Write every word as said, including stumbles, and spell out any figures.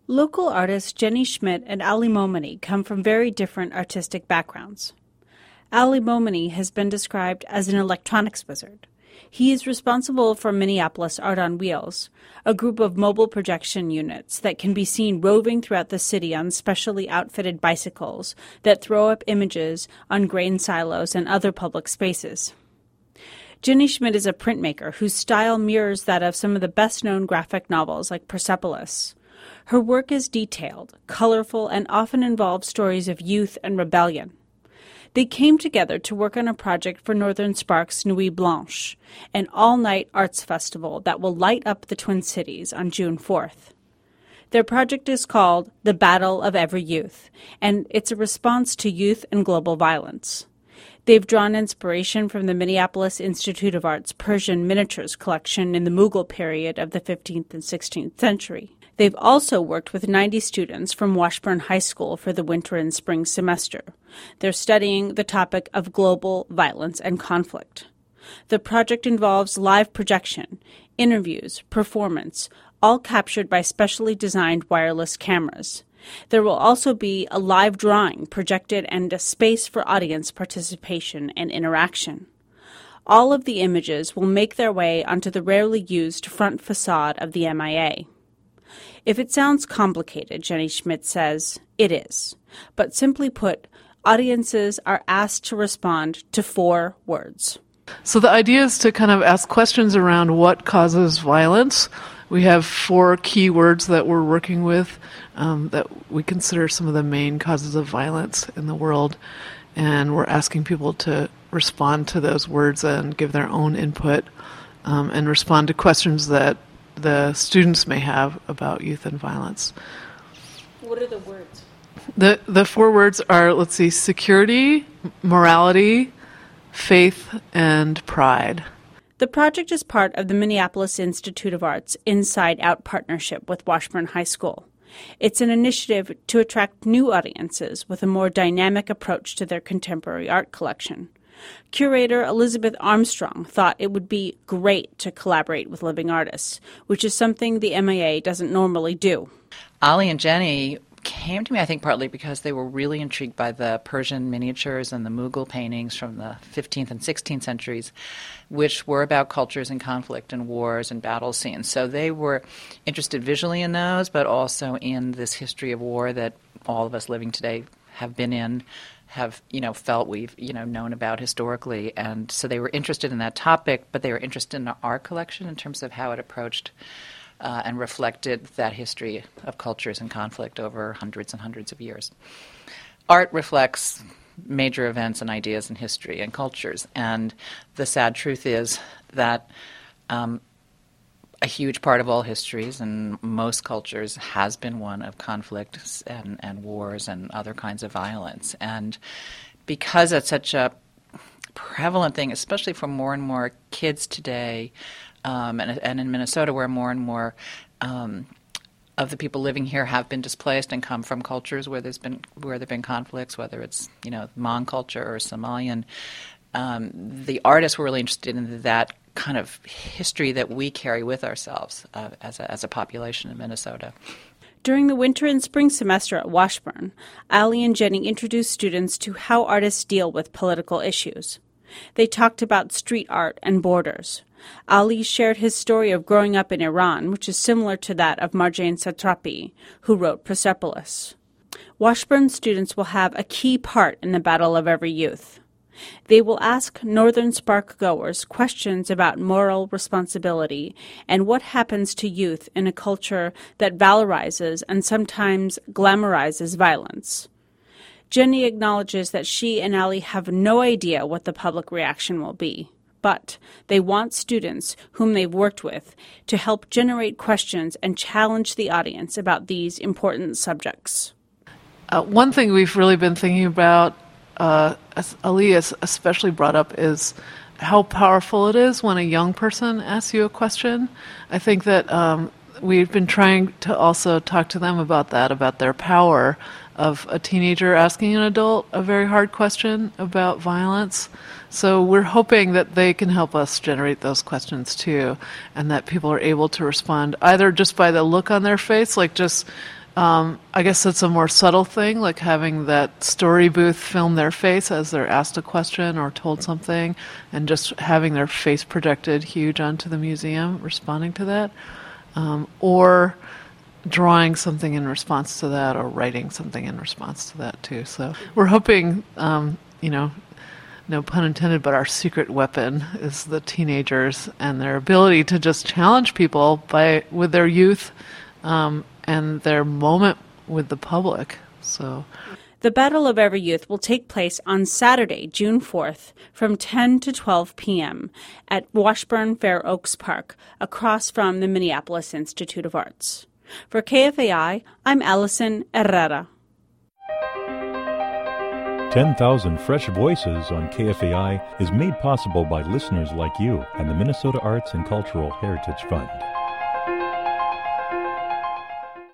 Local artists Jenny Schmidt and Ali Momani come from very different artistic backgrounds. Ali Momani has been described as an electronics wizard. He is responsible for Minneapolis Art on Wheels, a group of mobile projection units that can be seen roving throughout the city on specially outfitted bicycles that throw up images on grain silos and other public spaces. Jenny Schmidt is a printmaker whose style mirrors that of some of the best-known graphic novels like Persepolis. Her work is detailed, colorful, and often involves stories of youth and rebellion. They came together to work on a project for Northern Spark's Nuit Blanche, an all-night arts festival that will light up the Twin Cities on June fourth. Their project is called The Battle of Every Youth, and it's a response to youth and global violence. They've drawn inspiration from the Minneapolis Institute of Art's Persian miniatures collection in the Mughal period of the fifteenth and sixteenth century. They've also worked with ninety students from Washburn High School for the winter and spring semester. They're studying the topic of global violence and conflict. The project involves live projection, interviews, performance, all captured by specially designed wireless cameras. There will also be a live drawing projected and a space for audience participation and interaction. All of the images will make their way onto the rarely used front facade of the M I A. If it sounds complicated, Jenny Schmidt says, it is. But simply put, audiences are asked to respond to four words. So the idea is to kind of ask questions around what causes violence. We have four key words that we're working with um, that we consider some of the main causes of violence in the world. And we're asking people to respond to those words and give their own input um, and respond to questions that the students may have about youth and violence. What are the words? The the four words are, let's see, security, morality, faith, and pride. The project is part of the Minneapolis Institute of Art's Inside Out partnership with Washburn High School. It's an initiative to attract new audiences with a more dynamic approach to their contemporary art collection. Curator Elizabeth Armstrong thought it would be great to collaborate with living artists, which is something the M I A doesn't normally do. Ali and Jenny came to me, I think, partly because they were really intrigued by the Persian miniatures and the Mughal paintings from the fifteenth and sixteenth centuries, which were about cultures and conflict and wars and battle scenes. So they were interested visually in those, but also in this history of war that all of us living today have been in, have, you know, felt we've, you know, known about historically. And so they were interested in that topic, but they were interested in our collection in terms of how it approached uh, and reflected that history of cultures and conflict over hundreds and hundreds of years. Art reflects major events and ideas in history and cultures. And the sad truth is that um, a huge part of all histories and most cultures has been one of conflicts and, and wars and other kinds of violence. And because it's such a prevalent thing, especially for more and more kids today, um, and, and in Minnesota where more and more um, of the people living here have been displaced and come from cultures where there's been where there've been conflicts, whether it's, you know, Hmong culture or Somalian, um, the artists were really interested in that kind of history that we carry with ourselves uh, as a, as a population in Minnesota. During the winter and spring semester at Washburn, Ali and Jenny introduced students to how artists deal with political issues. They talked about street art and borders. Ali shared his story of growing up in Iran, which is similar to that of Marjane Satrapi, who wrote Persepolis. Washburn students will have a key part in the Battle of Every Youth. They will ask Northern Spark goers questions about moral responsibility and what happens to youth in a culture that valorizes and sometimes glamorizes violence. Jenny acknowledges that she and Ali have no idea what the public reaction will be, but they want students whom they've worked with to help generate questions and challenge the audience about these important subjects. Uh, one thing we've really been thinking about, uh, as Ali has especially brought up, is how powerful it is when a young person asks you a question. I think that um, we've been trying to also talk to them about that, about their power of a teenager asking an adult a very hard question about violence. So we're hoping that they can help us generate those questions too, and that people are able to respond either just by the look on their face, like just Um, I guess it's a more subtle thing, like having that story booth film their face as they're asked a question or told something, and just having their face projected huge onto the museum, responding to that. Um, or drawing something in response to that, or writing something in response to that, too. So we're hoping, um, you know, no pun intended, but our secret weapon is the teenagers and their ability to just challenge people by with their youth um, and their moment with the public. So, the Battle of Every Youth will take place on Saturday, June fourth, from ten to twelve p.m. at Washburn Fair Oaks Park, across from the Minneapolis Institute of Arts. For K F A I, I'm Allison Herrera. ten thousand Fresh Voices on K F A I is made possible by listeners like you and the Minnesota Arts and Cultural Heritage Fund.